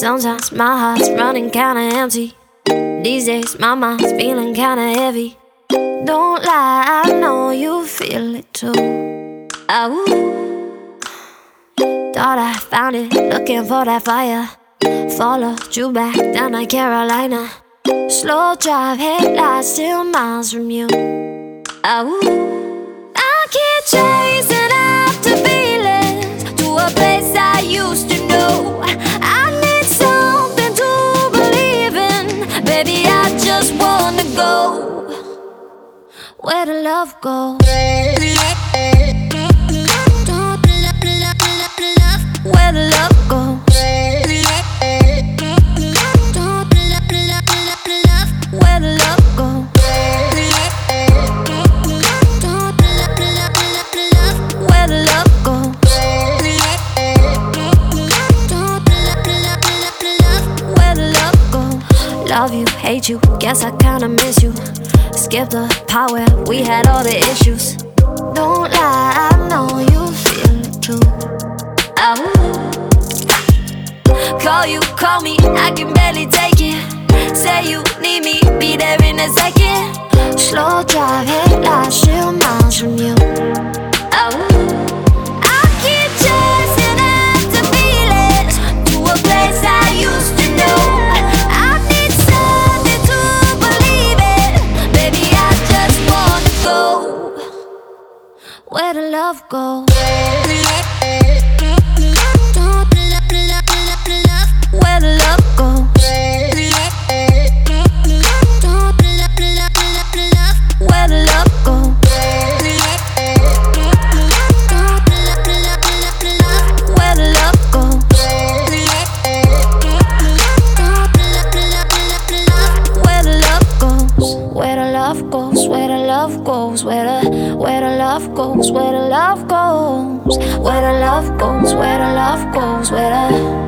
Sometimes my heart's running kinda empty. These days my mind's feeling kinda heavy. Don't lie, I know you feel it too. Thought I found it, looking for that fire. Followed you back down to Carolina. Slow drive, headlights still miles from you. I keep chasing after feelings to a place I used to know. I need something to believe in. Baby, I just wanna go where the love goes. Where the love goes. Where the love goes. Where the love goes. Where the love goes. Love you, hate you, guess I kinda miss you. Skip the part where we had all the issues. Don't lie, I know you feel it too. Call you, call me, I can barely take it. Say you need me, be there in a second. Slow drive, headlights still miles from you. I keep chasing after feelings to a place I used to know. I need something to believe in. Baby, I just wanna go where the love goes. Where the love goes. Where the love goes. Where the love goes. Where the love goes. Where the love goes. Where the love goes. Where the love goes. Where the love goes. Where the love goes. Where the love goes. Where the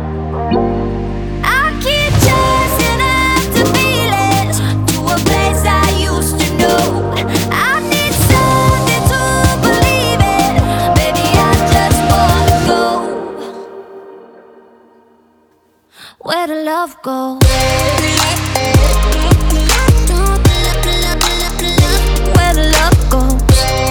I keep chasing after feelings to a place I used to know. I need something to believe in. Baby, I just wanna go where the love goes. Where the love goes.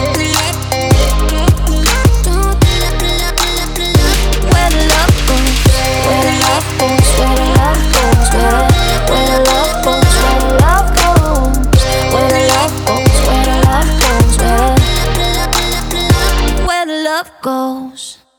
Where the love goes. Where the love goes. Where the love goes. Where the love goes. Where the love goes. Where the love goes. Where the love goes. Where the love goes.